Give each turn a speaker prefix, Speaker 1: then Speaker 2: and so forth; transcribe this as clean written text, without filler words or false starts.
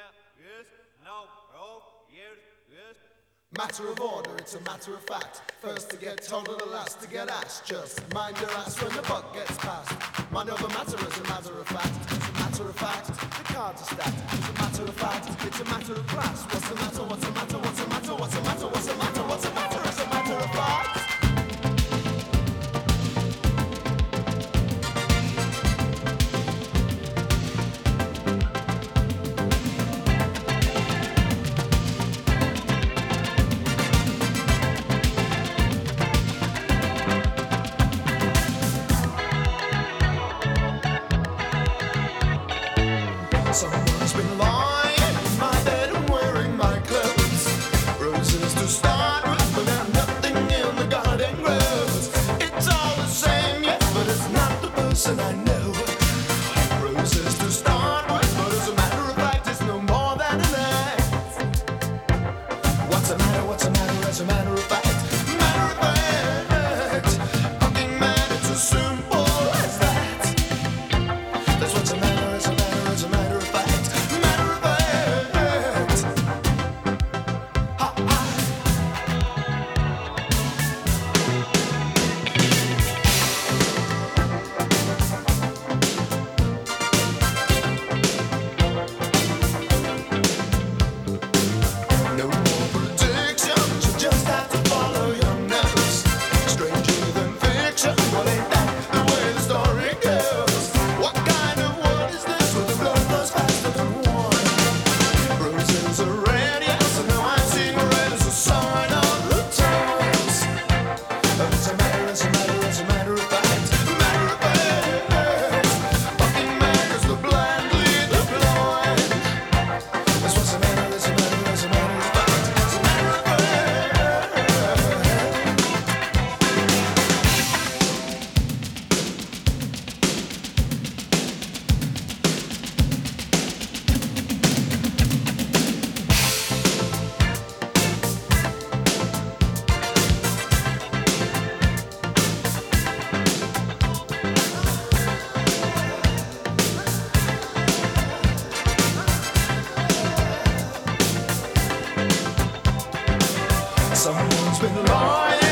Speaker 1: yes, no, oh, yes, yes.
Speaker 2: Matter of order, it's a matter of fact. First to get told and the last to get asked. Just mind your ass when the buck gets passed. Mind over matter as a matter of fact. It's a matter of fact, the cards are stacked. It's a matter of fact, it's a matter of class. What's the matter, what's the matter, what's the matter, what's the matter, what's the matter, what's the matter, it's a matter of fact. Someone's been lying in my bed and wearing my clothes. Roses to start with, but there's nothing in the garden grows. It's all the same, yes, but it's not the person I know. Roses to start with, but as a matter of fact, it's no more than an act. What's the matter, what's the matter, as a matter of fact? Matter of fact, fucking mad, it's as simple as that. That's what's the matter, as a matter, as a matter. Someone's been lying